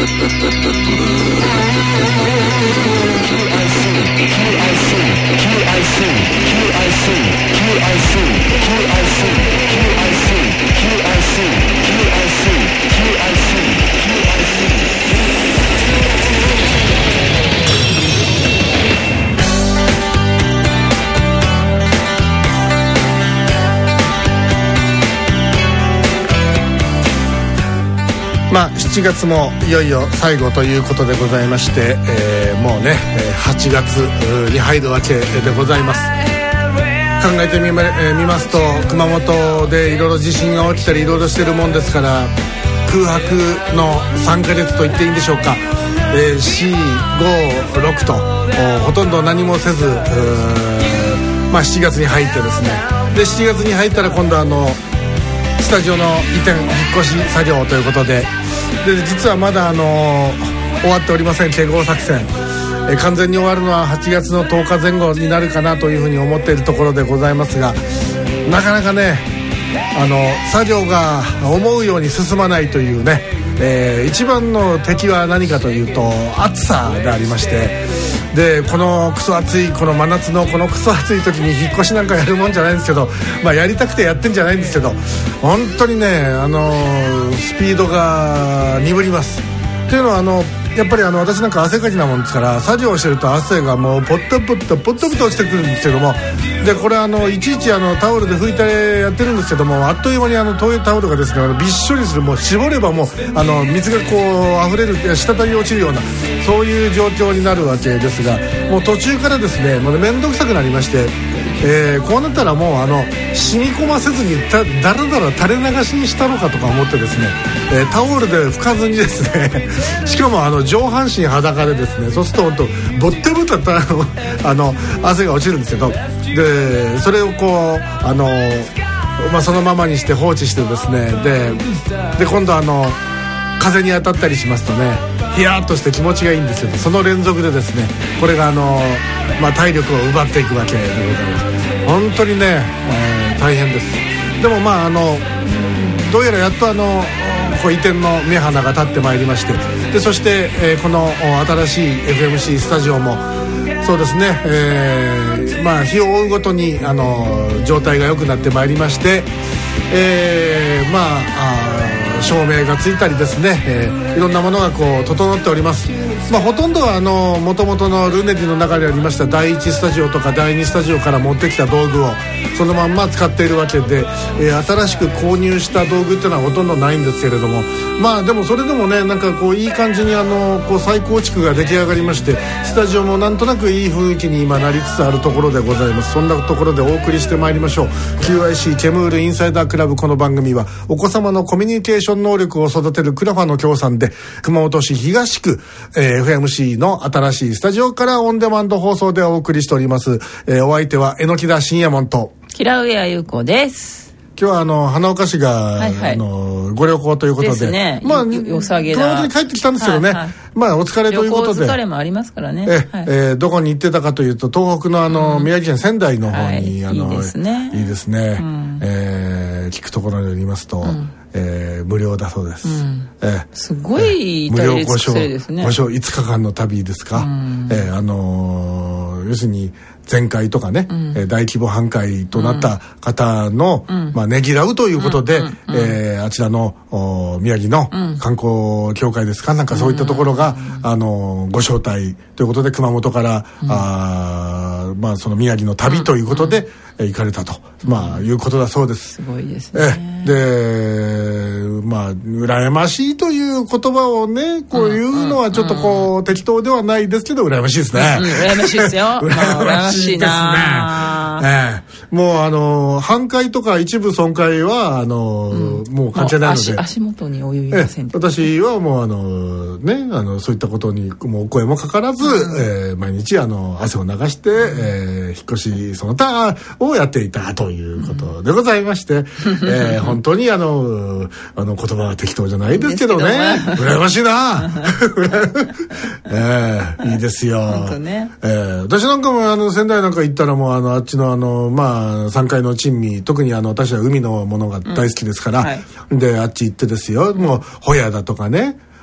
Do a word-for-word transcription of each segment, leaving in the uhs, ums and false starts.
まあ、しちがつもいよいよ最後ということでございまして、えー、もうねはちがつに入るわけでございます。考えてみ ま,、えー、見ますと熊本でいろいろ地震が起きたりいろいろしてるもんですから空白のさんかげつと言っていいんでしょうか、えー、よん、ご、ろくとほとんど何もせず、まあ、しちがつに入ってですねでしちがつに入ったら今度あのスタジオの移転引っ越し作業ということで、で実はまだあの終わっておりません併合作戦、え完全に終わるのははちがつのとおかぜん後になるかなというふうに思っているところでございますが、なかなかねあの作業が思うように進まないというね、えー、一番の敵は何かというと暑さでありまして、でこのクソ暑いこの真夏のこのクソ暑い時に引っ越しなんかやるもんじゃないんですけど、まあやりたくてやってんじゃないんですけど、本当にねあのスピードが鈍ります。っていうのはあのやっぱりあの私なんか汗かきなもんですから作業してると汗がもうポッタポッタポッタポッタ落ちてくるんですけども、でこれあのいちいちあのタオルで拭いてやってるんですけども、あっという間にあのタオルがですねあのびっしょりする、もう絞ればもうあの水がこう溢れる滴り落ちるようなそういう状況になるわけですが、もう途中からですねもう面倒くさくなりまして、えー、こうなったらもうあの染み込ませずにだだらだら垂れ流しにしたのかとか思ってですね、えー、タオルで拭かずにですねしかもあの上半身裸でですね、そうすると本当ボッテボタとあの汗が落ちるんですけど、でそれをこうあの、まあ、そのままにして放置してですね、でで今度あの風に当たったりしますとねヒヤーッとして気持ちがいいんですけど、その連続でですねこれがあの、まあ、体力を奪っていくわけでございます。本当にね、えー、大変です。でもまああのどうやらやっとあのこう移転の目鼻が立ってまいりまして、でそして、えー、この新しい エフエムシー スタジオもそうですね、えー、まあ日を追うごとにあの状態が良くなってまいりまして、えー、まああ照明がついたりですね、えー、いろんなものがこう整っております。まあ、ほとんどはあの元々のルネディの中にありましただいいちスタジオとかだいにスタジオから持ってきた道具をそのまんま使っているわけで、えー、新しく購入した道具っていうのはほとんどないんですけれども、まあでもそれでもねなんかこういい感じにあのこう再構築が出来上がりまして、スタジオもなんとなくいい雰囲気に今なりつつあるところでございます。そんなところでお送りしてまいりましょう。 キューアイシー ケムールインサイダークラブ。この番組はお子様のコミュニケーション能力を育てるクラファの協賛で熊本市東区、えー、エフエムシー の新しいスタジオからオンデマンド放送でお送りしております。えー、お相手は榎田信也門と平上優子です。 今日はあの花岡市が、はいはい、あのご旅行ということでですね、まあよさげな熊本に帰ってきたんですけどね、はいはい、まあお疲れということで旅行疲れもありますからね、 え、はいえー、どこに行ってたかというと東北のあの、うん、宮城県仙台の方に、はい、あのいいですねいいですね、うんえー、聞くところによりますと、うんえー、無料だそうです、うんえー、 すごい大列癖ですね。 無料ご賞いつかかんの旅ですか、うんえー、あのー、要するに前回とかね、うんえー、大規模半壊となった方の、うんまあ、ねぎらうということで、うんうんうんえー、あちらの宮城の観光協会ですか、なんかそういったところが、うん、あのー、ご招待ということで熊本から、うんあまあ、その宮城の旅ということで、うんうん、行かれたと、まあ、いうことだそうです。 すごいですね。 えでまあ羨ましいという言葉をねこういうのはちょっとこう、うんうん、適当ではないですけど羨ましいですね、 うん、羨ましいですよ羨ましいですね、 ええ、もうあの半壊とか一部損壊はあの、うん、もう関係ないので足, 足元に及びません、 ええ、私はもうあのねあのそういったことにもうお声もかからず、うんえー、毎日あの汗を流して、うんえー、引っ越しその他をやっていたということでございまして、うんえー、本当にあのあの言葉は適当じゃないですけどね羨ましいなえー、いいですよ本当ね、 えー、私なんかもあの仙台なんか行ったらもうあのあっちのあのまあさんがいの珍味特にあの私は海のものが大好きですから、うんはい、であっち行ってですよもうホヤだとかね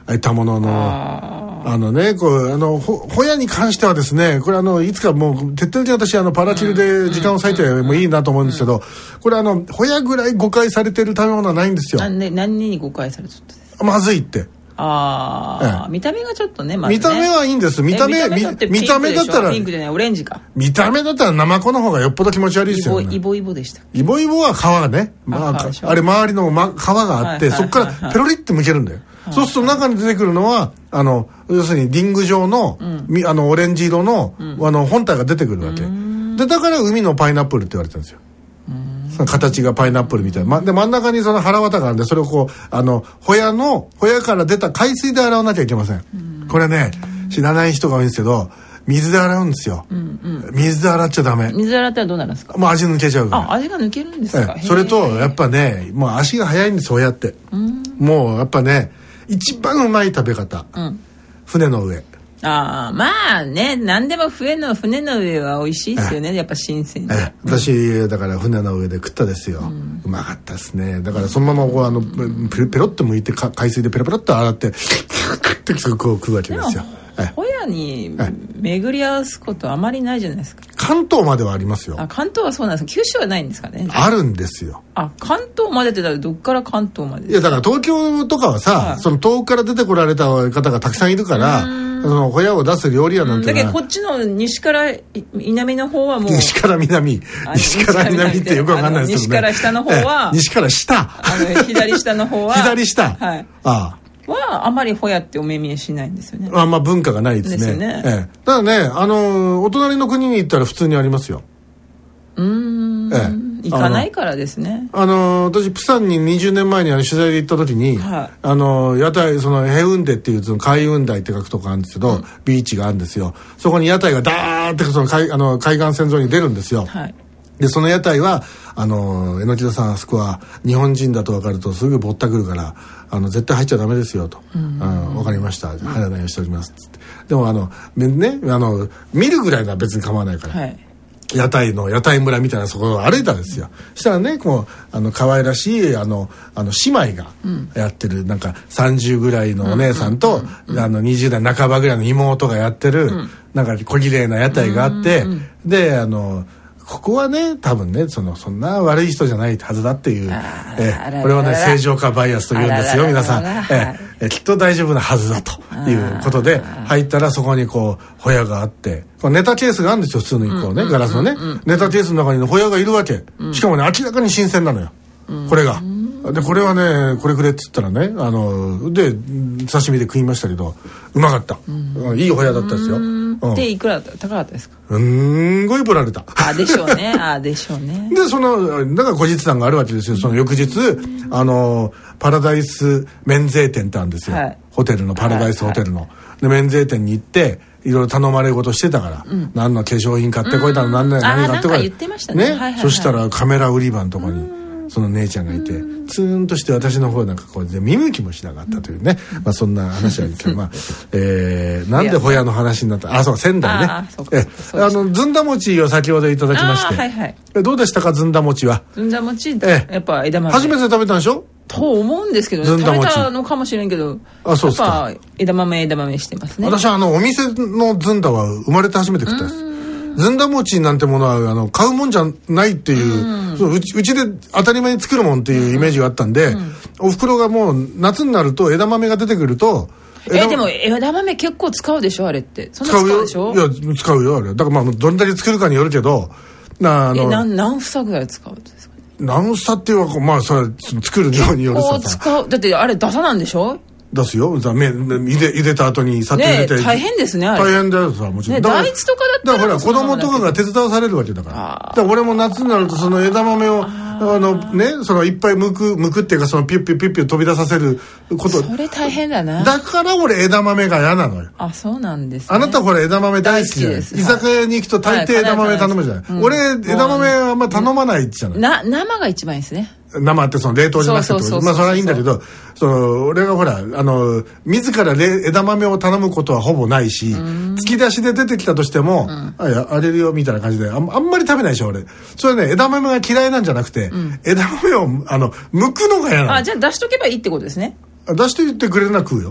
あいったもののああのねこうあのほホヤに関してはですねこれあのいつかもう徹底的に私あのパラチルで時間を割いてもいいなと思うんですけど、これあのホヤぐらい誤解されてる食べ物はないんですよ。 何何に誤解されてるんですか？ まずいってああ、ええ、見た目がちょっとね、まずね、 見た目はいいんです。見た目、見た目見た目だったらピンクじゃないオレンジか。 見た目だったらナマコの方がよっぽど気持ち悪いですよね。 イボイボでした。 イボイボは皮がね、まあ、あ, あれ周りの、ま、皮があって、はいはいはいはい、そこからペロリって剥けるんだよ。はい、そうすると中に出てくるのはあの要するにリング状の、うん、あのオレンジ色の、うん、あの本体が出てくるわけ。でだから海のパイナップルって言われてるんですよ。その形がパイナップルみたいな、ま、で真ん中にその腹綿があるんでそれをこうあのホヤのホヤから出た海水で洗わなきゃいけません。これね知らない人が多いんですけど水で洗うんですよ、うんうん、水で洗っちゃダメ。 水で洗ったらどうなるんですか？ もう味抜けちゃうから。 あ味が抜けるんですか？ それとやっぱねもう足が速いんですホヤって。もうやっぱね一番うまい食べ方、うん、船の上。 ああまあね何でも船の船の上は美味しいですよね。やっぱ新鮮で、 え私だから船の上で食ったですよ、うん、うまかったですね。だからそのままこうあのペロペロっと剥いて海水でペロペロっと洗ってクッてこう食うわけですよ。 ホヤに巡り合わすことあまりないじゃないですか。 関東まではありますよ。 あ関東はそうなんですか。九州はないんですかね。 あるんですよ。 あ関東までってどっから関東まで？ いやだから東京とかはさ、はい、その遠くから出てこられた方がたくさんいるからそのホヤを出す料理屋なんていうのは、 うん、だけどこっちの西から南の方はもう西から南西から南ってよくわかんないですけどね。 西から下の方は西から下あの左下の方は左下、 はい、 ああはあまりホヤってお目見えしないんですよね。 あんま文化がないですね。 ですね。 ええ、ただねあのお隣の国に行ったら普通にありますよ。 うーん、ええ、行かないからですね。 あの私プサンににじゅうねんまえにあの取材で行った時に、はい、あの屋台そのヘウンデっていうその海運台って書くとこあるんですけど、うん、ビーチがあるんですよ。そこに屋台がダーってその 海, あの海岸線沿いに出るんですよ。はい、でその屋台はあの榎田さんあそこは日本人だと分かるとすぐぼったくるからあの絶対入っちゃダメですよと、うんうんうん、分かりました入らないようにしておりますっつって。でもあのねあの見るぐらいのは別に構わないから、はい、屋台の屋台村みたいなそこを歩いたんですよ。そしたらねこうあの可愛らしいあのあの姉妹がやってる、うん、なんかさんじゅうぐらいのお姉さんと、うんうんうん、あのにじゅう代半ばぐらいの妹がやってる、うん、なんか小綺麗な屋台があって、うんうんうん、であのここはね多分ね そ, のそんな悪い人じゃないはずだっていうえこれはね正常化バイアスというんですよ皆さん。ええきっと大丈夫なはずだということで入ったらそこにこうホヤがあってこネタケースがあるんですよ普通のこうねガラスのねネタケースの中にホヤがいるわけ。しかもね明らかに新鮮なのよこれが。でこれはねこれくれっつったらねあので刺身で食いましたけどうまかった、うん、いいホヤだったですよ。 うん、でいくら高かったですか？ うんごいぶられた。 あでしょうねあでしょうね。 でそのだから後日談があるわけですよ。その翌日あのパラダイス免税店ってあるんですよ、はい、ホテルのパラダイスホテルの、はいはい、で免税店に行っていろいろ頼まれ事してたから、うん、何の化粧品買ってこいたの何, 何買ってこい言ってましたね。ね、はいはいはい、 そしたらカメラ売り場のとこにその姉ちゃんがいてツーンとして私の方なんかこう見向きもしなかったというね、まあ、そんな話はいいけど、まあえー、なんでホヤの話になったあそう仙台ねあえあのずんだ餅を先ほどいただきまして、はいはい、どうでしたかずんだ餅は。 ずんだ餅えやっぱ枝豆初めて食べたんでしょと思うんですけど、ね、食べたのかもしれんけどあそうですか。 やっぱ枝豆枝豆してますね。 私はあのお店のずんだは生まれて初めて食ったです。ずんだ餅なんてものはあの買うもんじゃないっていう、うん、そううち、うちで当たり前に作るもんっていうイメージがあったんで、うん、お袋がもう夏になると枝豆が出てくるとえでも枝豆結構使うでしょあれってそんな使うでしょ。 いや使うよあれだからまあどれだけ作るかによるけどなあのえ何何房ぐらい使うんですかね。 何房っていうかまあそれ作る量によるさ結構使うだってあれダサなんでしょ出すよ。ざめ茹で茹でた後に砂糖入れて、 ね、大変ですねあれ。 大変だよさもちろん。 ね、大豆とかだったら。 だからほら子供とかが手伝わされるわけだから。だから俺も夏になるとその枝豆をあのねそのいっぱい剥く剥くっていうかそのピュッピュッピュッピュ飛び出させること。 それ大変だな。 だから俺枝豆が嫌なのよ。 あそうなんですね。 あなたほら枝豆大好きじゃない。居酒屋に行くと大抵枝豆頼むじゃない。はい、俺枝豆はあんま頼まないじゃない。 な生が一番いいですね。 生ってその冷凍じゃなくてまあそれはいいんだけどその俺がほらあの自ら枝豆を頼むことはほぼないし突き出しで出てきたとしても、うん、あやあれるよみたいな感じで あ, あんまり食べないでしょ俺。それね枝豆が嫌いなんじゃなくて、うん、枝豆をあの剥くのが嫌なの。 あじゃあ出しとけばいいってことですね。 出して言ってくれるなら食うよ。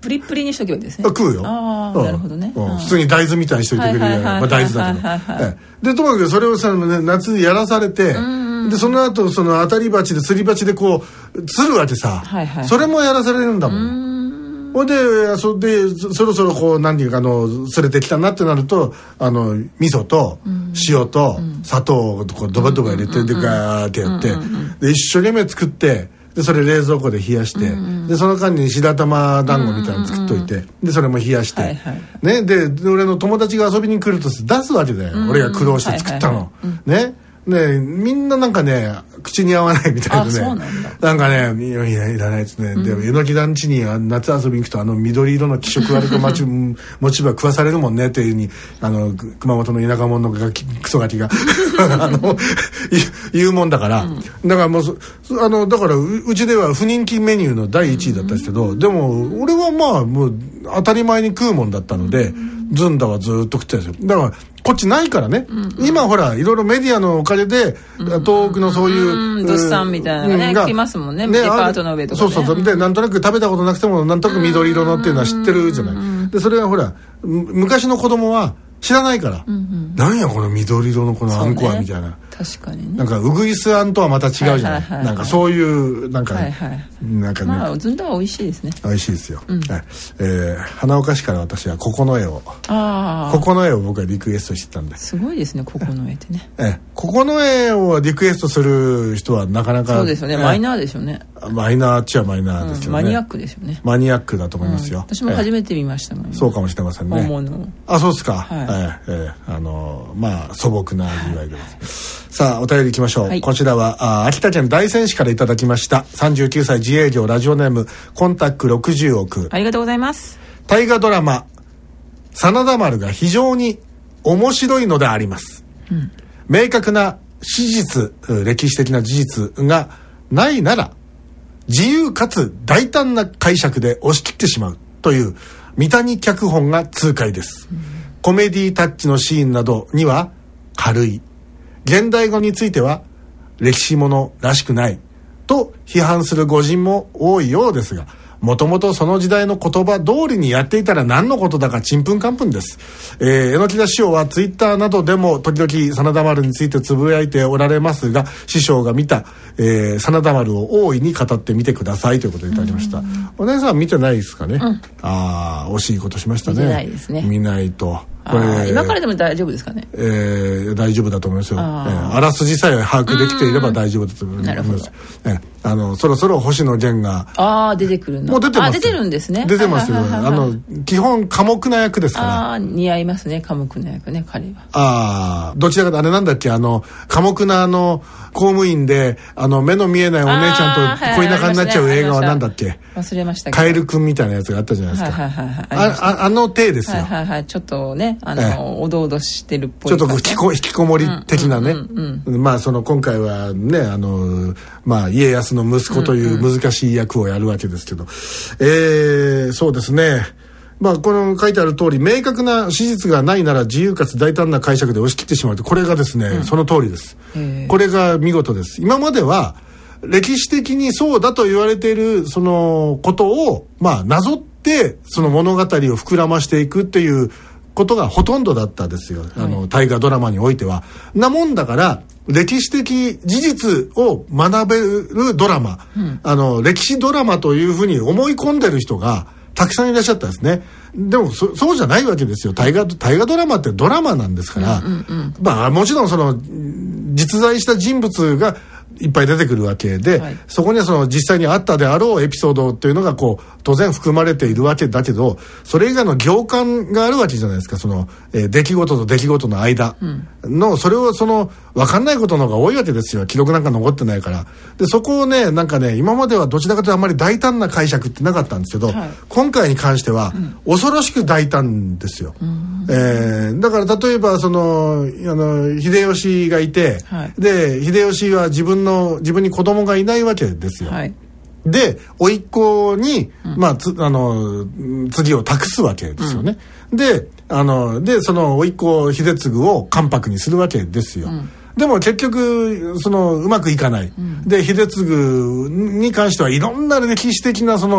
プリプリにしとけばいいですね。 食うよ。 ああ、うん、なるほどね、 うん、普通に大豆みたいにしといてくれる、まあ、大豆だけど、ええ、でともかくそれをさ、ね、夏にやらされて、うん、でその後その当たり鉢ですり鉢でこう釣るわけさ、はいはい、それもやらされるんだもん。うんほんで、そでそろそろこう何ていうかあの釣れてきたなってなるとあの味噌と塩と砂糖をこうドバドバ入れて、うん、でガーってやって、うん、で一生懸命作ってでそれ冷蔵庫で冷やして、うん、でその間に白玉団子みたいなの作っといて、うん、でそれも冷やして、はいはい、ね、で俺の友達が遊びに来ると出すわけだよ、うん、俺が苦労して作ったの、はいはいはい、ねねみんななんかね口に合わないみたいでね。そうなんだ。なんかねいやいやいらないですね、うん、でえのき団地に夏遊びに行くとあの緑色の気色悪く持ち葉食わされるもんねっていうふうにあの熊本の田舎者のガキクソガキがあの言うもんだから、うん、だからもうあのだから う, うちでは不人気メニューのだいいちいだったんですけど、うん、でも俺はまあもう当たり前に食うもんだったので、うん、ずんだはずっと食ってたんですよ。だからこっちないからね、うんうん、今ほらいろいろメディアのおかげで、うん、東北のそういう、 うん、物産みたいなのがね、来ますもんね、ねデパートの上とかね。 そうそうそうでなんとなく食べたことなくてもなんとなく緑色のっていうのは知ってるじゃない、うん、でそれはほら昔の子供は知らないから、うんうん、なんやこの緑色のこのあんこはみたいな、 確かにね、 なんかウグイスあんとはまた違うじゃない、はいはいはいはい、なんかそういうなんか、はいはい、なんかね、 まあずんだは美味しいですね。 美味しいですよ、うん、はい、えー、花岡市から私はここの絵をあここの絵を僕はリクエストしてたんで、 すごいですねここの絵ってね、 えここの絵をリクエストする人はなかなかそうですよね、マイナーでしょうね。 マイナーっちゃマイナーですよね、うん、 マニアックですよね。 マニアックだと思いますよ、うん、 私も初めて見ましたもん、 そうかもしれませんね。 本物。 あ、そうですか、はい、えーえー、あのまあ素朴な味わいで、はい、さあお便りいきましょう、はい、こちらはあ秋田県大仙市からいただきました。さんじゅうきゅうさい自営業ラジオネームコンタックろくじゅうおく、 ありがとうございます。 大河ドラマ真田丸が非常に面白いのであります、うん、明確な史実歴史的な事実がないなら自由かつ大胆な解釈で押し切ってしまうという三谷脚本が痛快です、うん、コメディタッチのシーンなどには軽い、現代語については歴史ものらしくないと批判する御人も多いようですが、もともとその時代の言葉通りにやっていたら何のことだかちんぷんかんぷんです。えー、榎田師匠はツイッターなどでも時々真田丸についてつぶやいておられますが、師匠が見た、えー、真田丸を大いに語ってみてくださいということでいただきました。お姉さん見てないですかね、うん、ああ惜しいことしましたね。 見てないですね。 見ないとこれ今からでも大丈夫ですかね。 えー、大丈夫だと思いますよ。あ,、えー、あらすじさえ把握できていれば大丈夫だと思います。なるほど。えー、あのそろそろ星野源がああ出てくるの。 もう出てます。あ出てるんですね。 出てますよ。あの基本寡黙な役ですから。 ああ似合いますね寡黙な役ね彼は。 ああどちらかあれなんだっけあの寡黙なあの公務員であの目の見えないお姉ちゃんと恋仲になっちゃう映画はなんだっけ。 忘れましたけど。 カエルくんみたいなやつがあったじゃないですか。はいはいはい、あ, あ, あの体ですよ。 はいはいはいちょっとねあの、ええ、おどおどしてるっぽいちょっと引きこ引きこもり的なね、うんうんうんうん、まあその今回はねあのまあ家康の息子という難しい役をやるわけですけど、うんうん、えー、そうですね。まあこの書いてある通り明確な史実がないなら自由かつ大胆な解釈で押し切ってしまうと、これがですね、うん、その通りです。これが見事です。今までは歴史的にそうだと言われているそのことをまあなぞってその物語を膨らましていくっていうことがほとんどだったですよ、はい、あの大河ドラマにおいては。なもんだから歴史的事実を学べるドラマ、うん、あの歴史ドラマというふうに思い込んでる人がたくさんいらっしゃったんですね。でも そ, そうじゃないわけですよ。大河大河ドラマってドラマなんですから、うんうんうん、まあもちろんその実在した人物がいっぱい出てくるわけで、はい、そこにはその実際にあったであろうエピソードっていうのがこう当然含まれているわけだけど、それ以外の行間があるわけじゃないですか。その、えー、出来事と出来事の間の、うん、それをその分かんないことの方が多いわけですよ。記録なんか残ってないから。でそこをねなんかね今まではどちらかというとあんまり大胆な解釈ってなかったんですけど、はい、今回に関しては、うん、恐ろしく大胆ですよ、うんえー、だから例えばそのあの秀吉がいて、はい、で秀吉は自分の自分に子供がいないわけですよ、はい、で甥っ子に、うんまあ、つあの次を託すわけですよね、うん、であのでその甥っ子秀次を関白にするわけですよ、うんでも結局そのうまくいかない、うん、で秀次に関してはいろんな歴史的なその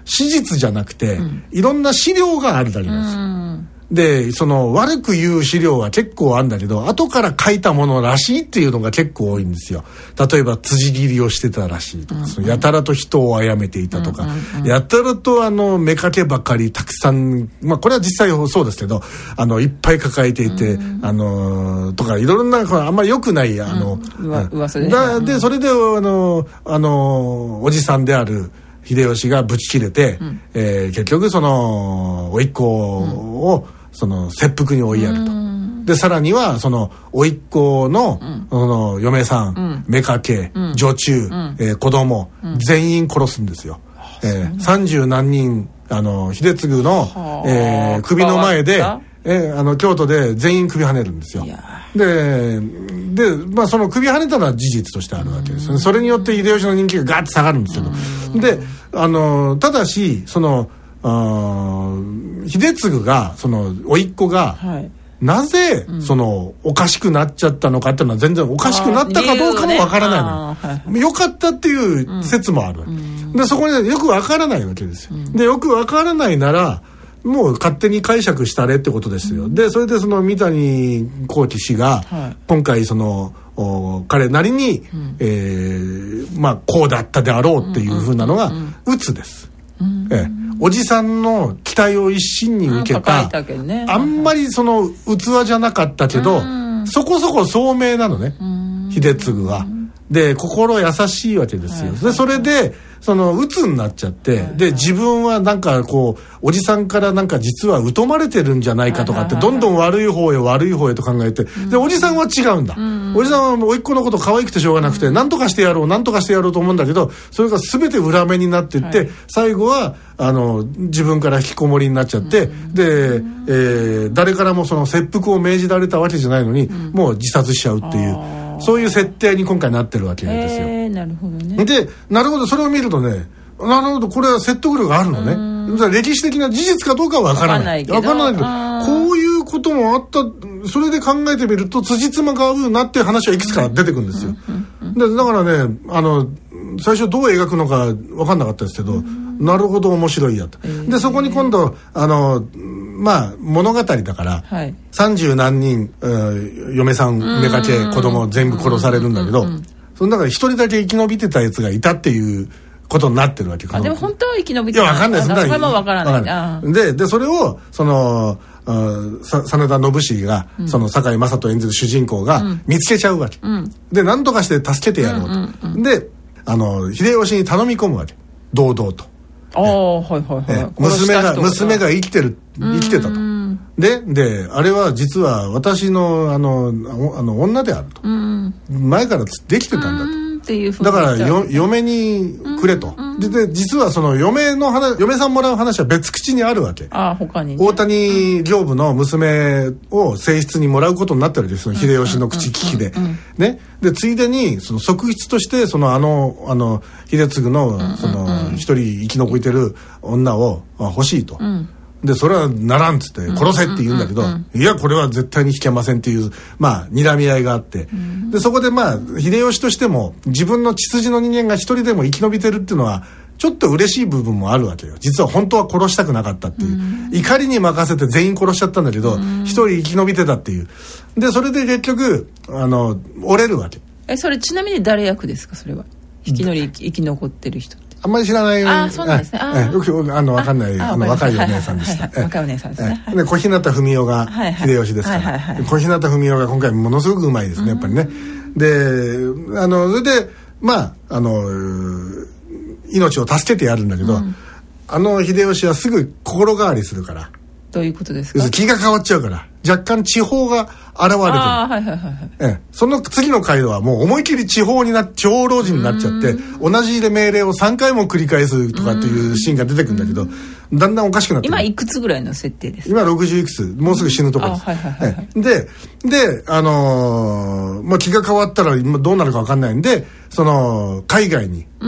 史実じゃなくて、うん、いろんな資料があるだけなんですよ。でその悪く言う資料は結構あるんだけど、後から書いたものらしいっていうのが結構多いんですよ。例えば辻切りをしてたらしいとか、うんうん、そのやたらと人を殺めていたとか、うんうんうん、やたらとあの妾ばかりたくさん、まあこれは実際そうですけど、あのいっぱい抱えていて、うん、あのとかいろんなあんまり良くないあの、 うん、噂で、 だでそれであのあのおじさんである秀吉がぶち切れて、うん、えー、結局その甥っ子を、うんその切腹に追いやると。でさらにはその甥っ子の、うん、その嫁さん、妾、うん、女中、うん、えー、子供、うん、全員殺すんですよ。えー、三十何人あの秀次の、えー、首の前で、えー、あの京都で全員首跳ねるんですよ。でで、まあ、その首跳ねたのは事実としてあるわけですよね。それによって秀吉の人気がガーッと下がるんですけど、であのただしそのあ秀次がその甥っ子が、はい、なぜ、うん、そのおかしくなっちゃったのかっていうのは全然おかしくなったかどうかもわからないの、ね、はい、よかったっていう説もあるわけ、うん、でそこによくわからないわけですよ、うん、でよくわからないならもう勝手に解釈したれってことですよ、うん、でそれでその三谷幸喜氏が、はい、今回その彼なりに、うん、えー、まあこうだったであろうっていうふうなのが鬱です、うん、ええ、おじさんの期待を一身に受けた、ね、あんまりその器じゃなかったけど、うん、そこそこ聡明なのね、うん、秀次は。で心優しいわけですよ、はい、でそれでその鬱になっちゃって、はい、で自分はなんかこうおじさんからなんか実は疎まれてるんじゃないかとかってどんどん悪い方へ悪い方へと考えて、でおじさんは違うんだ、うん、おじさんは甥っ子のこと可愛くてしょうがなくて、うん、何とかしてやろう何とかしてやろうと思うんだけど、それが全て裏目になっていって、はい、最後はあの自分から引きこもりになっちゃって、うん、で、えー、誰からもその切腹を命じられたわけじゃないのに、うん、もう自殺しちゃうっていう、そういう設定に今回なってるわけですよ。 えー、なるほどね。 でなるほど、それを見るとね、なるほどこれは説得力があるのね。歴史的な事実かどうかは分からない。分からないけど、こういうこともあった。それで考えてみると辻褄が合うなっていう話はいくつか出てくるんですよ。でだからね、あの最初どう描くのか分かんなかったですけど、なるほど面白いやと。でそこに今度あのまあ物語だから三十、はい、何人、えー、嫁さん妾子供全部殺されるんだけど、その中で一人だけ生き延びてたやつがいたっていうことになってるわけか。 でも本当は生き延びてた。いや分かんないです。 それも分からない。あででそれをその真田信繁が、うん、その堺雅人演じる主人公が見つけちゃうわけ、うん、で何とかして助けてやろうと、うんうんうん、であの秀吉に頼み込むわけ、堂々と。 ああ、はいはいはい。 娘が娘が生きてる生きてたと。でであれは実は私のあのあの女であると、前からできてたんだと。っていうだからよ嫁にくれと、うんうん、で, で実はその嫁の話嫁さんもらう話は別口にあるわけ。 あ他に、ね、 大谷刑部の娘を正室にもらうことになってるわけです、その秀吉の口利きで、ね、でついでにその側室としてそのあのあの秀次のその一人生き残ってる女を欲しいと、うん、でそれはならんっつって殺せって言うんだけど、うんうんうん、いやこれは絶対に引けませんっていうまあ睨み合いがあって、うん、でそこでまあ秀吉としても自分の血筋の人間が一人でも生き延びてるっていうのはちょっと嬉しい部分もあるわけよ。実は本当は殺したくなかったっていう、うん、怒りに任せて全員殺しちゃったんだけど一、うん、人生き延びてたっていう。でそれで結局あの折れるわけ。 えそれちなみに誰役ですか？それは引きのり生き残ってる人あんまり知らない。 あそうなんですね。 あよくあの分かんないあの若いお姉さんでした。 若いお姉さんですね。 で小日向文世が秀吉ですから、小日向文世が今回ものすごくうまいですねやっぱりね。であのそれでまああの命を助けてやるんだけど、うん、あの秀吉はすぐ心変わりするから。 どういうことですか？ 気が変わっちゃうから若干地方が現れてる。あ、はいはいはいはい、ええ、その次の回はもう思い切り地方にな地方老人になっちゃって同じで命令をさんかいも繰り返すとかっていうシーンが出てくるんだけどだんだんおかしくなってる。 今いくつぐらいの設定ですか？ 今ろくじゅういくつ、もうすぐ死ぬところです、はいはいはいはい、でであのーまあ、気が変わったらどうなるか分かんないんでその海外に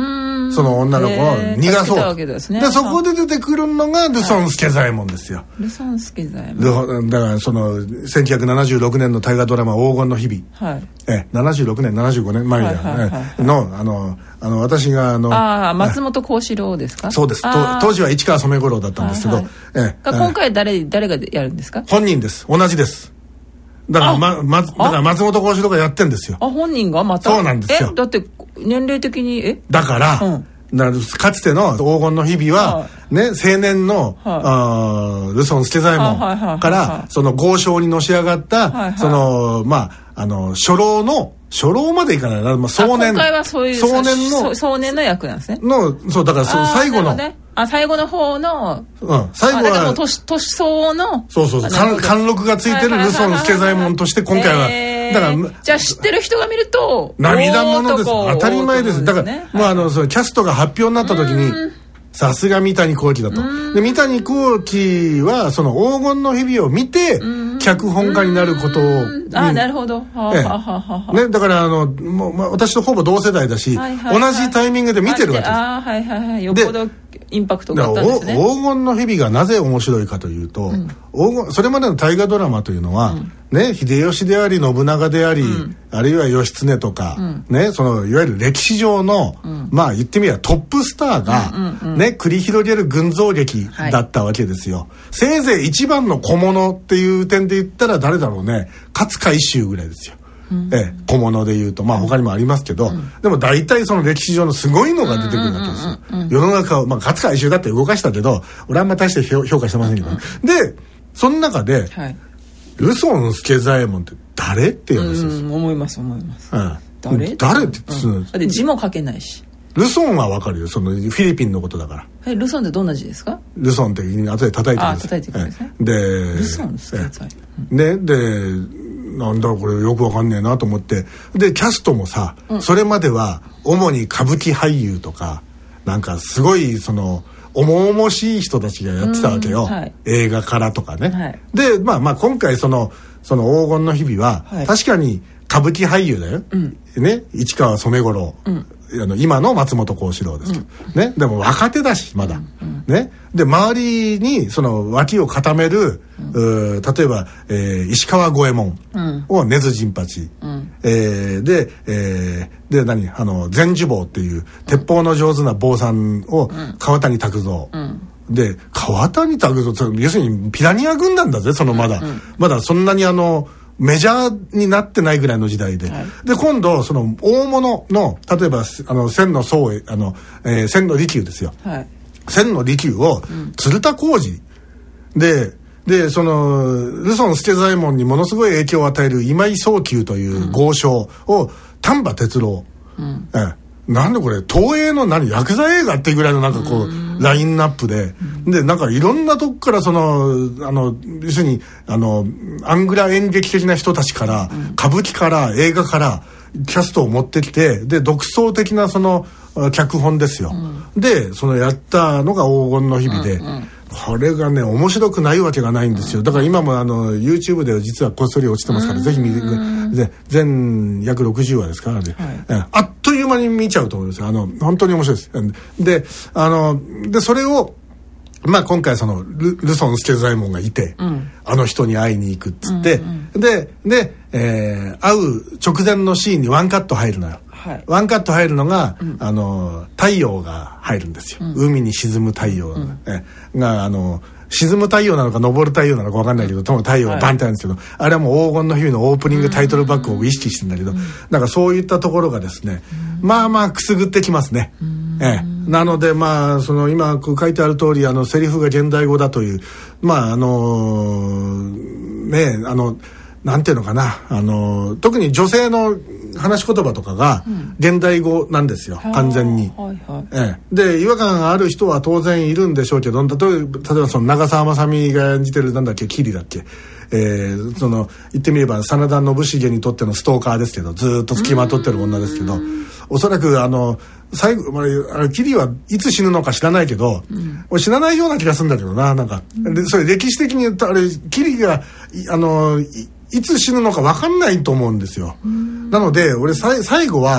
その女の子を逃がそうで、ね、 でそこで出てくるのがルソンスケ左衛門ですよ。 ルソンスケ左衛門だからそのせんきゅうひゃくななじゅうろくねんの大河ドラマ黄金の日々、 はい、 えななじゅうろくねんななじゅうごねんまえのあのあの私があのあ松本幸四郎ですか。 そうです。当時は市川染五郎だったんですけど、はいはい、 え今回誰誰がやるんですか。 本人です。同じです。だからままだから松本幸四郎がやってんですよ。 あ本人がまた。 そうなんですよ。 えだって年齢的にえだから、うん、だかつての黄金の日々は、はい、ね青年の、はい、あルソン助左衛門からその豪商にのし上がった、はいはい、そのまああの初老の初老までいかないな、まあ、壮年今回はそういう壮年の壮年の役なんですね。 のそうだからそ最後の、 ね、あ最後の方の、 うん、最後は年年相応のそうそうそう貫禄がついてるルソン助左衛門として今回は、えー、だからじゃあ知ってる人が見ると涙ものです。当たり前です。だから、ね、まああのそのキャストが発表になった時にさすが三谷幸喜だと。で三谷幸喜はその黄金の日々を見て脚本家になることをあなるほど、はええははね、だからあのもう、まあ、私とほぼ同世代だし、はいはいはい、同じタイミングで見てるわけです。 あはいはいはいよっぽどインパクトがあったんですね。 黄金の日々がなぜ面白いかというと、うん、黄金それまでの大河ドラマというのは、うんね、秀吉であり信長であり、うん、あるいは義経とか、うんね、そのいわゆる歴史上の、うん、まあ言ってみればトップスターが、うんうんうんね、繰り広げる群像劇だったわけですよ、はい、せいぜい一番の小物っていう点で言ったら誰だろうね、勝海舟ぐらいですよ。うんええ、小物で言うとまあ他にもありますけど、うん、でも大体その歴史上のすごいのが出てくるわけですよ、うんうんうんうん、世の中を、まあ、勝海舟だって動かしたけど俺はあんま大して評価してませんけど、ね、でその中で、はい、ルソン助左衛門って誰って言うんですよ、 うん、思います思います、うん、 誰誰って言って、うん、 だって字も書けないしルソンはわかるよ、そのフィリピンのことだから。 えルソンってどんな字ですか。 ルソンって後で叩いてくるんです。 あ叩いてくるんですね。 でルソン助左衛門ねでなんだこれよくわかんねえなと思って、でキャストもさ、うん、それまでは主に歌舞伎俳優とかなんかすごいその重々しい人たちがやってたわけよ、はい、映画からとかね、はい、でまあまあ今回そのその黄金の日々は、はい、確かに歌舞伎俳優だよ、うん、ね市川染五郎、うんあの今の松本幸四郎ですけど、うんね、でも若手だしまだ、うんうん、ね、で周りにその脇を固める、うん、例えば、えー、石川五右衛門を根津陣八、うんえー、で、えー、で何あの全寿坊っていう鉄砲の上手な坊さんを川谷拓三、うんで川谷拓三要するにピラニア軍団だぜそのまだ、うんうん、まだそんなにあのメジャーになってないぐらいの時代で、はい、で今度その大物の例えばあの千の宗栄あの、えー、千の利休ですよ、はい、千の利休を、うん、鶴田浩二ででそのルソン助左衛門にものすごい影響を与える今井宗久という豪商を丹波哲郎、うんえーなんでこれ東映の何ヤクザ映画っていうぐらいのなんかこうラインナップで、でなんかいろんなとこからそのあの要するにあのアングラ演劇的な人たちから歌舞伎から映画からキャストを持ってきて、で独創的なその脚本ですよ、でそのやったのが黄金の日々で、これがね面白くないわけがないんですよ。だから今もあの YouTube で実はこっそり落ちてますから、ぜひ見てください。全約ろくじゅうわですからね、はい、あっという間に見ちゃうと思います。あの本当に面白いです。であのでそれをまあ今回その ル, ルソン助左衛門がいて、うん、あの人に会いに行くっつって、うんうん、でで、えー、会う直前のシーンにワンカット入るのよ。はい、ワンカット入るのが、うん、あの太陽が入るんですよ、うん、海に沈む太陽が、うん、えがあの沈む太陽なのか昇る太陽なのか分かんないけど、多分太陽がバンってあるんですけど、はい、あれはもう黄金の日々のオープニングタイトルバックを意識してるんだけど、うん、なんかそういったところがですね、うん、まあまあくすぐってきますね、うん、ええ、なのでまあその今書いてある通りあのセリフが現代語だというまああのねあのなんていうのかなあの特に女性の話し言葉とかが現代語なんですよ、うん、完全に、はいはいええ、で違和感がある人は当然いるんでしょうけど、例えば、例えばその長澤まさみが演じてるなんだっけキリだっけ、えー、その言ってみれば真田信繁にとってのストーカーですけど、ずっと付きまとってる女ですけど、おそらくあの最後、まあ、キリはいつ死ぬのか知らないけど、うん、俺死なないような気がするんだけどな、なんか、うん、でそれ歴史的に言うとあれキリがあのいいつ死ぬのか分かんないと思うんですよ。なので俺さ最後は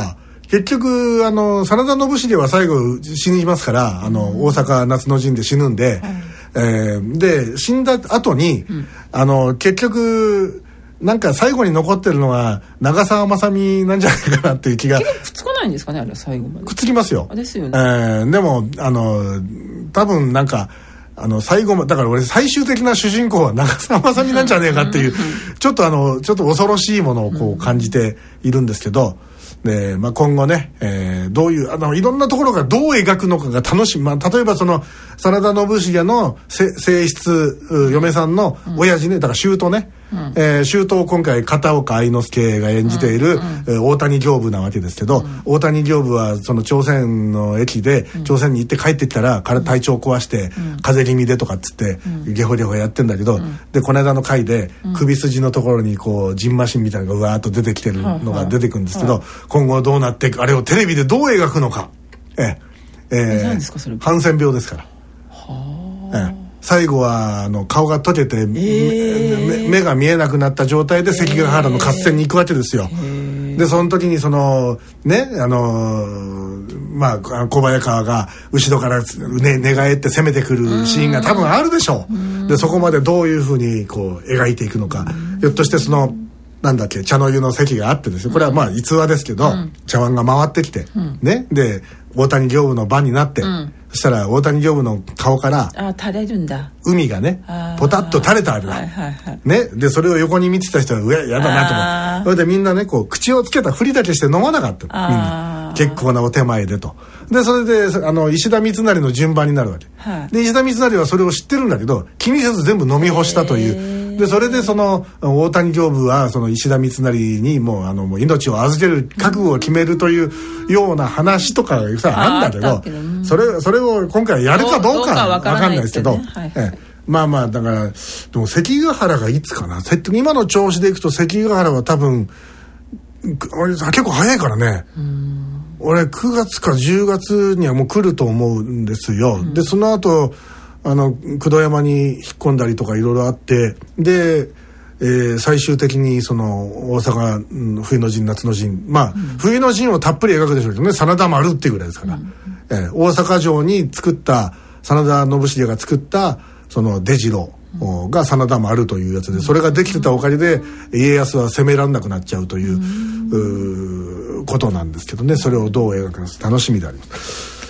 結局あの真田信繁は最後死にますから、あの、うん、大阪夏の陣で死ぬんで、はい、えー、で死んだ後に、うん、あの結局なんか最後に残ってるのが長澤まさみなんじゃないかなっていう気が。 結局くっつかないんですかね、あれは最後まで。 くっつきますよ。 ですよね。 えー、でもあの多分なんかあの最後まだから俺最終的な主人公は長澤まさみなんじゃねえかっていうちょっとあのちょっと恐ろしいものをこう感じているんですけど、で、まあ、今後ね、えー、どういうあのいろんなところがどう描くのかが楽しみ、まあ、例えばその真田信繁の正室嫁さんの親父ね、だから舅ね、うん、えー、舅を今回片岡愛之助が演じている、うんうん、大谷刑部なわけですけど、うん、大谷刑部はその朝鮮の駅で、うん、朝鮮に行って帰ってきたら体体調壊して、うん、風邪気味でとかっつって、うん、ゲホゲホやってんだけど、うん、でこの間の回で、うん、首筋のところにこうジンマシンみたいなのがうわーっと出てきてるのが出てくるんですけど、はいはい、今後どうなっていく、あれをテレビでどう描くのか、えええー、何ですかそれ。ハンセン病ですから。はあ、ええ、最後はあの顔が溶けて、えー、目が見えなくなった状態で関ヶ原の合戦に行くわけですよ。えー、でその時にそのねあのまあ小早川が後ろから、ね、寝返って攻めてくるシーンが多分あるでしょう。でそこまでどういうふうにこう描いていくのか、ひょっとしてそのなんだっけ茶の湯の席があってですよ、これはまあ逸話ですけど、うん、茶碗が回ってきて、うん、ねで大谷刑部の番になって、うん、そしたら大谷刑部の顔からあ垂れるんだ海がねポタッと垂れたわけだ、はいはいはい、ねでそれを横に見てた人はうわやだなと思って、それでみんなねこう口をつけたふりだけして飲まなかったみんな結構なお手前でと。でそれであの石田三成の順番になるわけ、はい、で石田三成はそれを知ってるんだけど気にせず全部飲み干したという。でそれでその大谷刑部はその石田三成にもうあのもう命を預ける覚悟を決めるというような話とかさあるんだけど、うん、それそれを今回やるかどうかわかんないですけど、ねはいはい、えまあまあだからでも関ヶ原がいつかな、今の調子でいくと関ヶ原は多分結構早いからね。うん俺くがつかじゅうがつにはもう来ると思うんですよ。うん、でその後あの九度山に引っ込んだりとかいろいろあってで、えー、最終的にその大阪、うん、冬の陣夏の陣まあ、うん、冬の陣をたっぷり描くでしょうけどね、真田丸っていうぐらいですから、うんえー、大阪城に作った真田信繁が作ったその出城が真田丸というやつで、それができてたおかげで家康は攻められなくなっちゃうという、うん、うことなんですけどね、それをどう描くのか楽しみであります。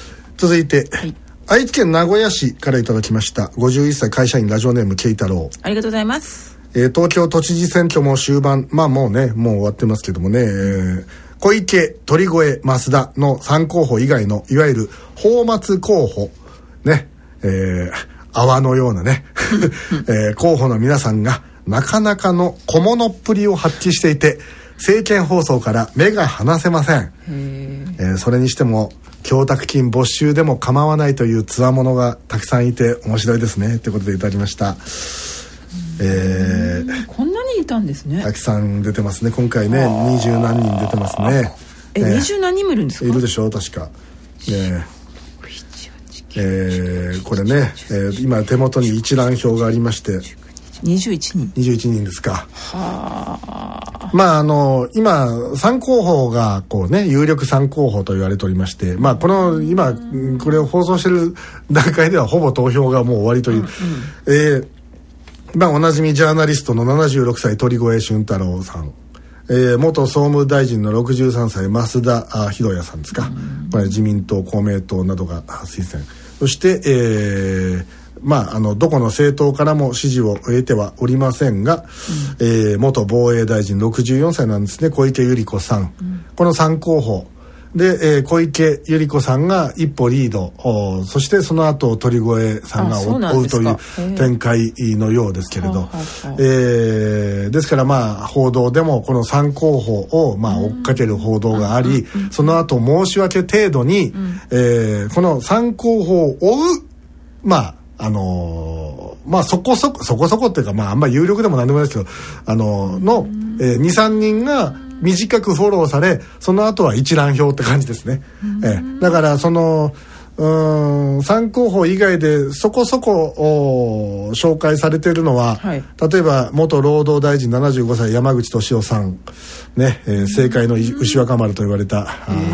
続いて、はい、愛知県名古屋市からいただきましたごじゅういっさい会社員ラジオネーム慶太郎、 ありがとうございます。 えー、東京都知事選挙も終盤、まあもうねもう終わってますけどもね、えー、小池鳥越増田のさん候補以外のいわゆる泡沫候補ね、えー、泡のようなね、えー、候補の皆さんがなかなかの小物っぷりを発揮していて政見放送から目が離せません。えー、それにしても供託金没収でも構わないというつわものがたくさんいて面白いですねということでいただきました。えー、こんなにいたんですね。 たくさん出てますね今回ね、二十何人出てますね。 え二十、えー、何人もいるんですか。 いるでしょう確か、えーえー、これね、えー、今手元に一覧表がありましてにじゅういちにんにじゅういちにんですか。はあ。まああの今さん候補がこうね有力さん候補と言われておりまして、まあこの今これを放送している段階ではほぼ投票がもう終わりという、うんうん、えー、まあおなじみジャーナリストのななじゅうろくさい鳥越俊太郎さん、えー、元総務大臣のろくじゅうさんさい増田博也さんですか、うん、これ自民党公明党などが推薦、そして、えーまあ、あのどこの政党からも支持を得てはおりませんが、うん、えー、元防衛大臣ろくじゅうよんさいなんですね、小池百合子さん、うん、このさん候補で、えー、小池百合子さんが一歩リード、そしてその後鳥越さんが追うという展開のようですけれど、えー、ですからまあ報道でもこのさん候補をまあ追っかける報道があり、うん、その後申し訳程度に、うん、えー、このさん候補を追うまああのー、まあそこそこそこそこっていうかまああんまり有力でもなんでもないですけど、あのー、の、えー、にさんにんが短くフォローされ、その後は一覧表って感じですね。えー、だからそのうーんさん候補以外でそこそこ紹介されているのは、はい、例えば元労働大臣ななじゅうごさい山口俊夫さんね、えー、政界の牛若丸と言われた、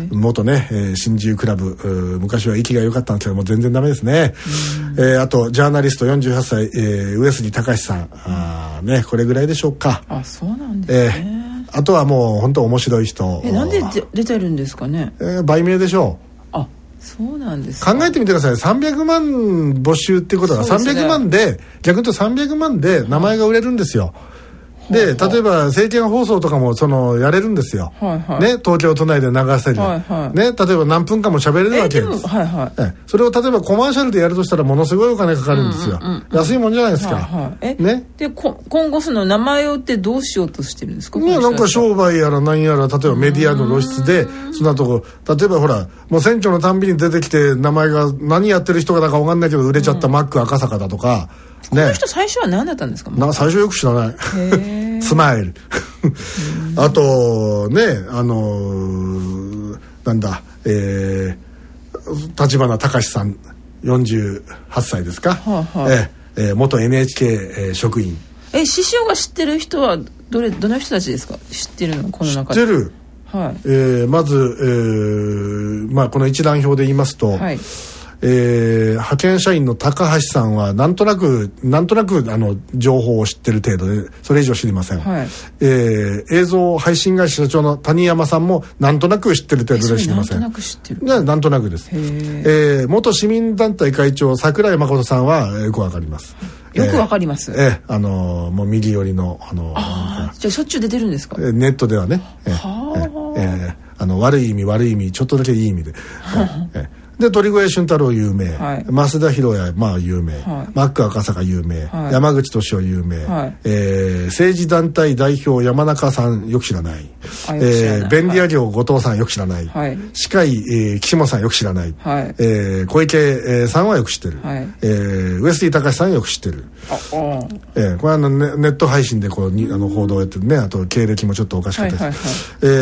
元ね、えー、新自由クラブ、昔は息が良かったんですけども全然ダメですね、えー、あとジャーナリストよんじゅうはっさい、えー、上杉隆さん、あ、ね、これぐらいでしょうか。 あ、そうなんですね、 えー、あとはもう本当面白い人。 え、なんで出てるんですかね。 えー、売名でしょう。 あ、そうなんですか。 考えてみてください。さんびゃくまん募集っていうことは、さんびゃくまんで、逆に言うとさんびゃくまんで名前が売れるんですよ。で、例えば政見放送とかもそのやれるんですよ、はいはい、ね、東京都内で流せる、はいはい、ね、例えば何分間も喋れるわけです、はいはい、それを例えばコマーシャルでやるとしたらものすごいお金かかるんですよ、うんうんうん、安いもんじゃないですか、はいはい、え、ね、でこ今後その名前を売ってどうしようとしてるんですか。 ね、なんか商売やら何やら、例えばメディアの露出でそんなとこ、例えばほらもう選挙のたんびに出てきて名前が何やってる人がだか分かんないけど売れちゃったマック赤坂だとか、 この人最初は何だったんですか。 な、最初よく知らないスマイルあとね、あのー、なんだ、えー、立花隆さんよんじゅうはっさいですか、はあはあ、ええー、元 エヌエイチケー、えー、職員。 え、師匠が知ってる人はどれ、どの人たちですか。知ってるのこの中で。 知ってる、はい、えー、まず、えーまあ、この一覧表で言いますと、はい、えー、派遣社員の高橋さんはなんとなくなんとなくあの情報を知ってる程度でそれ以上知りません、はい、えー、映像配信会社社長の谷山さんもなんとなく知ってる程度で知りません。 なんとなく知ってる、 ね、なんとなくです。えー、元市民団体会長櫻井誠さんはよくわかります。 よくわかります。 えー、えー、あのー、もう右寄りのあのー、 あ、じゃあしょっちゅう出てるんですか。 えー、ネットではね、えーえーえー、あの悪い意味悪い意味ちょっとだけいい意味で、えーで鳥越俊太郎有名、はい、増田博也まあ有名、はい、マック赤坂有名、はい、山口敏夫有名、はい、えー、政治団体代表山中さんよく知らない、えー、便利屋業後藤さんよく知らない、はい、司会、えー、岸本さんよく知らない、はい、えー、小池、えー、さんはよく知ってる、はい、えー、上杉隆さんよく知ってる、あ、えー、これはネ、ネット配信でこうにあの報道をやってるね。あと経歴もちょっとおかしかったです、はいはいはい、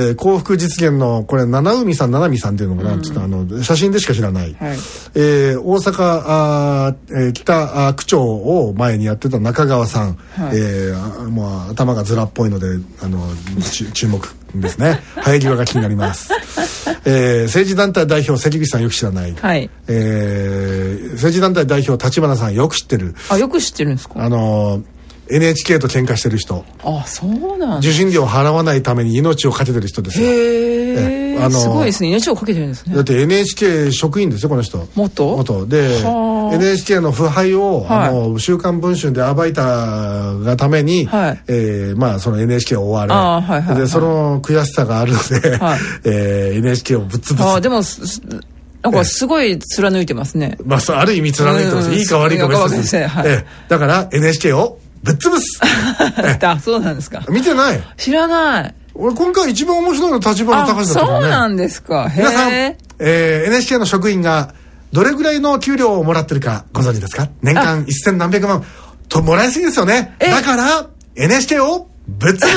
えー、幸福実現のこれ七海さん七海さんっていうのかな、うん、ちょっとあの写真でしか知らない、はい、えー、大阪あ、えー、北あ区長を前にやってた中川さん、はい、えー、もう頭がずらっぽいのであの注目ですね生え際が気になります、えー、政治団体代表関口さんよく知らない、はい、えー、政治団体代表立花さんよく知ってる。 あ、よく知ってるんですか。 あのーエヌエイチケー と喧嘩してる人。 あ、そうなん受信料を払わないために命をかけてる人ですよ。 へえ、あのすごいですね。命をかけてるんですね。 だって エヌエイチケー 職員ですよこの人。 元元で エヌエイチケー の腐敗を、はい、あの週刊文春で暴いたがために、はい、えー、まあその エヌエイチケー を追われ、あ、はいはいはい、でその悔しさがあるので、はい、えー、エヌエイチケー をぶっ潰す。 あ、でもなんかすごい貫いてますね。 まあある意味貫いてます。いいか悪いか別に、はい、えー、だから エヌエイチケー をぶっ潰すあ、そうなんですか。 見てない？ 知らない。 俺今回一番面白いの立花隆だったからね。 そうなんですか。 皆さん、えー、エヌエイチケー の職員がどれぐらいの給料をもらってるかご存知ですか？年間一千何百万ともらいすぎですよね。だから エヌエイチケー をぶっ潰す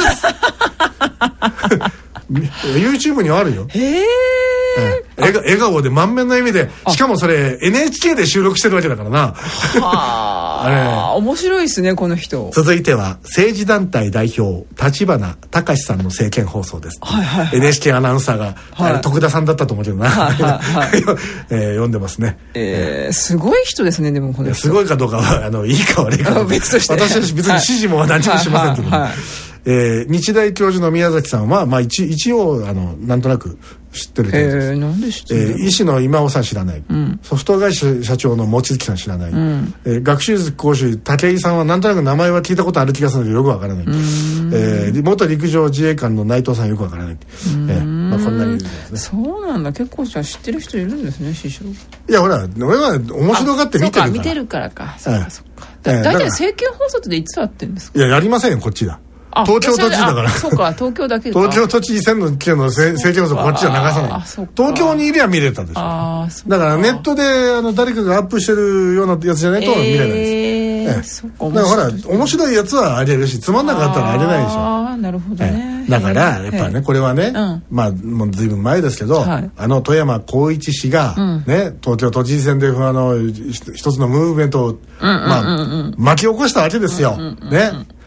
YouTube にはあるよ。へえ。笑, 笑顔で満面の笑みで、しかもそれ エヌエイチケー で収録してるわけだからな。 はあ、面白いですねこの人。 続いては政治団体代表立花隆さんの政見放送です、はいはいはい、エヌエイチケー アナウンサーが、はい、徳田さんだったと思うけどな、はいはいはいえー、読んでますね、 えー、すごい人ですね。でもこの人すごいかどうかはあのいいか悪いか別として私たち別に指示も何もしませんけど、ね、はいはいはい、えー、日大教授の宮崎さんは、まあ、一, 一応あのなんとなく知ってる程度です。 えー、なんで知ってるの？えー、医師の今尾さん知らない、うん、ソフト会社社長の望月さん知らない、うん、えー、学習塾講師武井さんはなんとなく名前は聞いたことある気がするんだけどよくわからない、えー、元陸上自衛官の内藤さんよくわからない、えー、まあ、こんなにですね。 そうなんだ。結構じゃあ知ってる人いるんですね師匠。いやほら俺は面白がって見てるから。そうか見てるからか。そうかそうか、えー、だ大体政見放送っていつやってるんですか？ いややりませんよこっちだ。東京都知事だから。 そうか東京だけか。 東京都知事選の県の政見放送こっちは流さない。東京にいりゃ見れたでしょ。あ、だからネットであの誰かがアップしてるようなやつじゃないと見れないです、えーええ、そっか。だからほら面白いやつはありえるしつまんなかったらありえないでしょ。ああなるほどね、ええ、だからやっぱねこれはね、うん、まあもうずいぶん前ですけど、はい、あの富山光一氏が、うん、ね東京都知事選であの一つのムーブメントを、うん、まあ、うんうんうん、巻き起こしたわけですよ、うんうんうん、ね。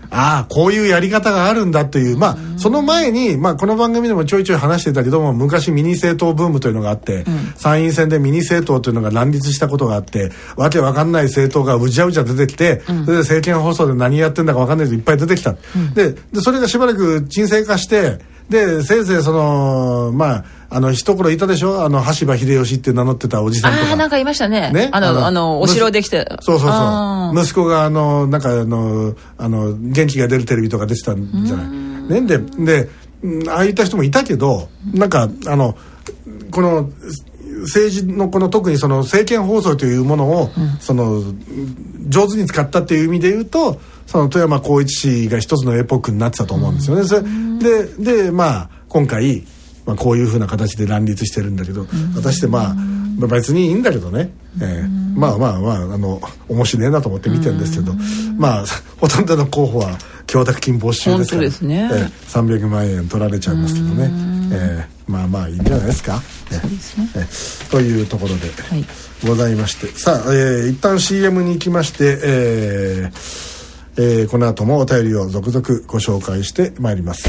ああこういうやり方があるんだという、まあその前に、まあ、この番組でもちょいちょい話してたけども、昔ミニ政党ブームというのがあって、うん、参院選でミニ政党というのが乱立したことがあって、わけわかんない政党がうじゃうじゃ出てきて、うん、それで政見放送で何やってんだかわかんない人いっぱい出てきた、うん、で, でそれがしばらく沈静化して、でせいぜいそのまああの一頃いたでしょ、あの羽柴秀吉って名乗ってたおじさんとか、 ああなんかいましたね、 ね、 あのあのあのお城できて、 そうそうそう息子があのなんかあのあの元気が出るテレビとか出てたんじゃないね。ででああいった人もいたけど、なんかあのこの政治のこの特にその政見放送というものを、うん、その上手に使ったっていう意味で言うと、その富山光一氏が一つのエポックになってたと思うんですよね。それででまあ今回、まあ、こういうふうな形で乱立してるんだけど、私ってまあ別にいいんだけどね、えー、まあまあまああの面白いなと思って見てるんですけど、まあほとんどの候補は供託金没収ですから、 本当ですね、 えー、さんびゃくまんえん取られちゃいますけどね、えー、まあまあいいんじゃないですか、えー、そうですね、えー、というところでございまして、はい、さあ、えー、一旦 シーエム に行きまして、えーえー、この後もお便りを続々ご紹介してまいります。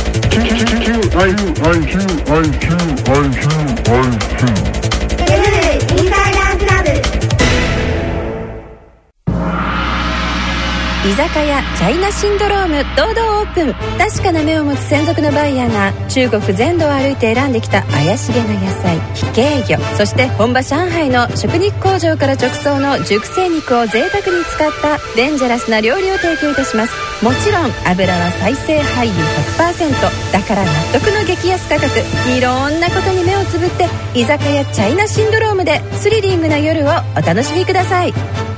居酒屋チャイナシンドローム堂々オープン。確かな目を持つ専属のバイヤーが中国全土を歩いて選んできた怪しげな野菜、非系魚、そして本場上海の食肉工場から直送の熟成肉を贅沢に使ったデンジャラスな料理を提供いたします。もちろん油は再生廃油 ひゃくパーセント だから納得の激安価格。いろんなことに目をつぶって居酒屋チャイナシンドロームでスリリングな夜をお楽しみください。